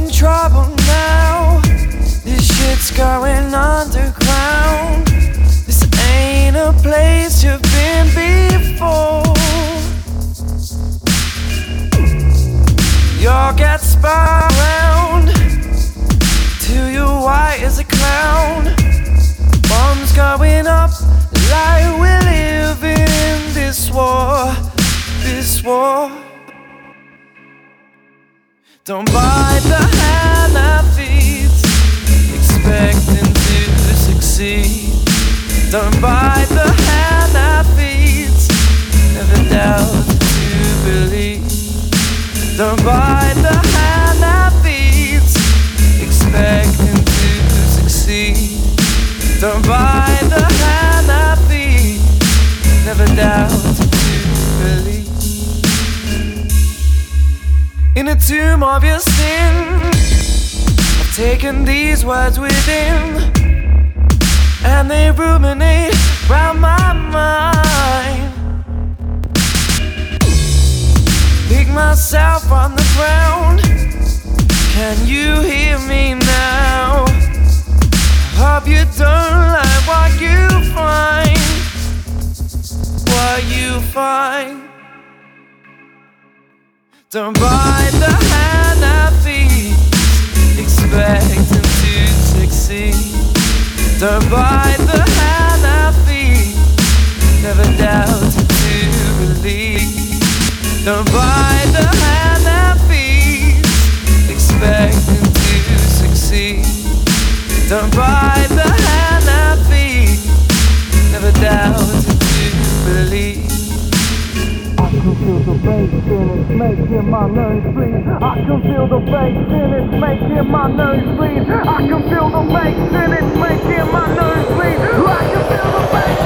in trouble now. This shit's going underground. This ain't a place you've been before. You'll get spun around till you're white as a clown. Bombs going up like we're living in this war, this war. Don't bite the hand that feeds, expecting to succeed. Don't bite the hand that feeds, never doubt to believe. Don't bite the hand that feeds, expecting to succeed. Don't bite the hand that feeds, never doubt to believe. In the tomb of your sin, I've taken these words within, and they ruminate round my mind. Pick myself from the ground. Can you hear me now? I hope you don't like what you find, what you find. Don't bite the hand that feeds, expecting to succeed. Don't bite the hand that feeds, never doubt to believe. Don't bite the hand that feeds, expecting to succeed. Don't bite the hand that feeds, never doubt to believe. I can feel the bass and it's making my nose bleed. I can feel the bass and it's making my nose bleed. I can feel the bass and it's making my nose bleed. I can feel the bass.